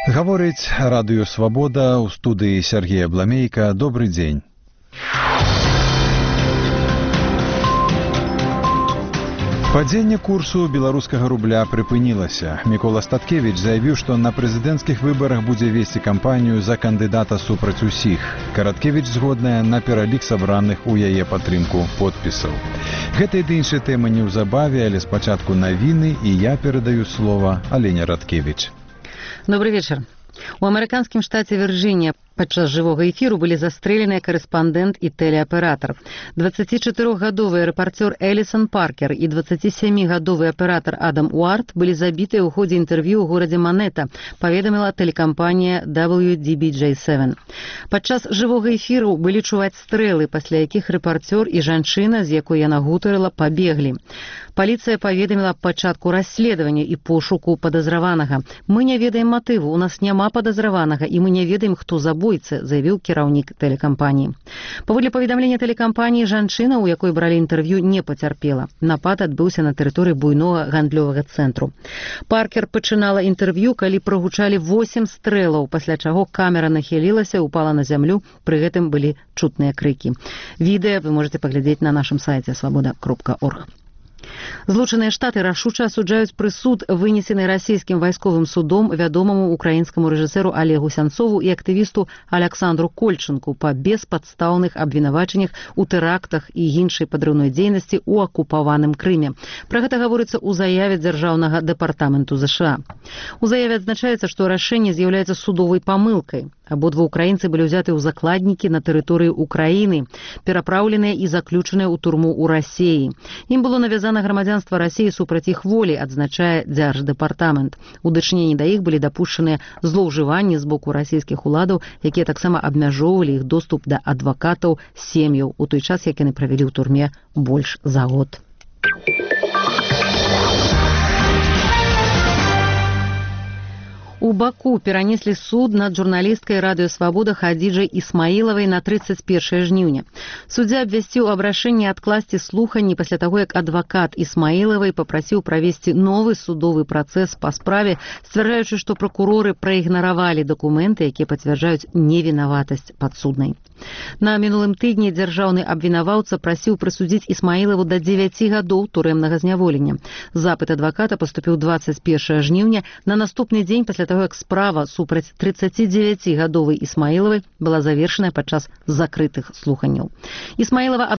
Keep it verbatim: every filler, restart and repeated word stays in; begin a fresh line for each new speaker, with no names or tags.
Гаворыць радыё «Свабода», у студыі Сергея Бламейка. Добрый дзень. Падзенне курсу беларускага рубля прыпынілася. Мікола Статкевіч заявіў, што на прэзідэнцкіх выбарах будзе весці кампанію за кандыдата супраць усіх. Караткевіч згодная на пералік сабраных у яе падтрымку подпісаў. Гэта і іншыя тэмы неўзабаве, але спачатку навіны, і я перадаю слова Алене Радкевіч.
Добрый вечер. У амерыканскім штаце Вірджынія падчас жывога эфіру былі застрэленыя корэспандэнт і тэлеаператар. дваццацічатырохгадовы рэпарцёр Элісон Паркер і дваццацісямігадовы аператар Адам Уарт былі забітыя ў ходзе інтэрв'ю ў горадзе Манета, паведаміла тэлекампанія дабл ю ди би джей севен. Падчас жывога эфіру былі чуваць стрэлы, пасля якіх рэпарцёр і жанчына, з якой яна гутарыла, пабеглі. Паліцыя паведаміла аб пачатку расследавання і пошуку падазраванага. Мы не ведаем матыву, у нас няма падазраванага, і мы не ведаем, хто забойца, заявіў кіраўнік тэлекампаніі. Паводле паведамлення тэлекампаніі, жанчына, у якой бралі інтэрв'ю, не пацярпела. Напад адбыўся на тэрыторыі буйнога гандлёвага цэнтру. Паркер пачынала інтэрв'ю, калі прагучалі восем стрэлаў, пасля чаго камера нахілілася, упала на зямлю, пры гэтым былі чутныя крыкі. Відэа вы можете паглядзець на нашым сайце свабода кропка орг. Злучаныя Штаты рашуча асуджаюць прысуд, вынесены расійскім вайсковым судом вядомаму украінскаму рэжысэру Олегу Сянцову і актывісту Аляксандру Кольчынку па беспадстаўных абвінавачаннях у тэрактах і іншай падрыўной дзейнасці ў акупаваным Крыме. Пра гэта гаворыцца ў заяве дзяржаўнага дэпартаменту ЗША. У заяве адзначаецца, што рашэнне з'яўляецца судовай памылкай. Абодва украінцы былі ўзяты ў закладнікі на тэрыторыі Украіны, перапраўленыя і заключаныя ў турму ў Расіі. Ім было навязана грамадзянства Расіі супраць іх волі, адзначае дзярждэпартамент. У дачыненні да іх былі дапушчаныя злоўжыванні з боку расійскіх уладаў, якія таксама абмяжоўвалі іх доступ да адвакатаў сем'яў у той час, як яны правялі ў турме больш за год. У Баку перанеслі суд над журналісткай радыё «Свабода» Хадзіджай Ісмаілавай на трыццаць першае жніўня. Суддзя абвясціў аб рашэнні адкласці слуханні пасля таго, як адвакат Ісмаілавай папрасіў правесці новы судовы працэс па справе, сцвярджаючы, што пракуроры праігнаравалі дакументы, якія пацвярджаюць невінаватасць падсуднай. На мінулым тыдні дзяржаўны абвінаваўца прасіў прысудзіць Ісмаілаву да дзевяці гадоў турэмнага зняволення. Запыт адваката паступіў дваццаць першага жніўня, на наступны дзень пасля таго, як справа супраць трыццацідзевяцігадовай Ісмаілавай была завершаная падчас закрытых слуханняў. Ісмаілава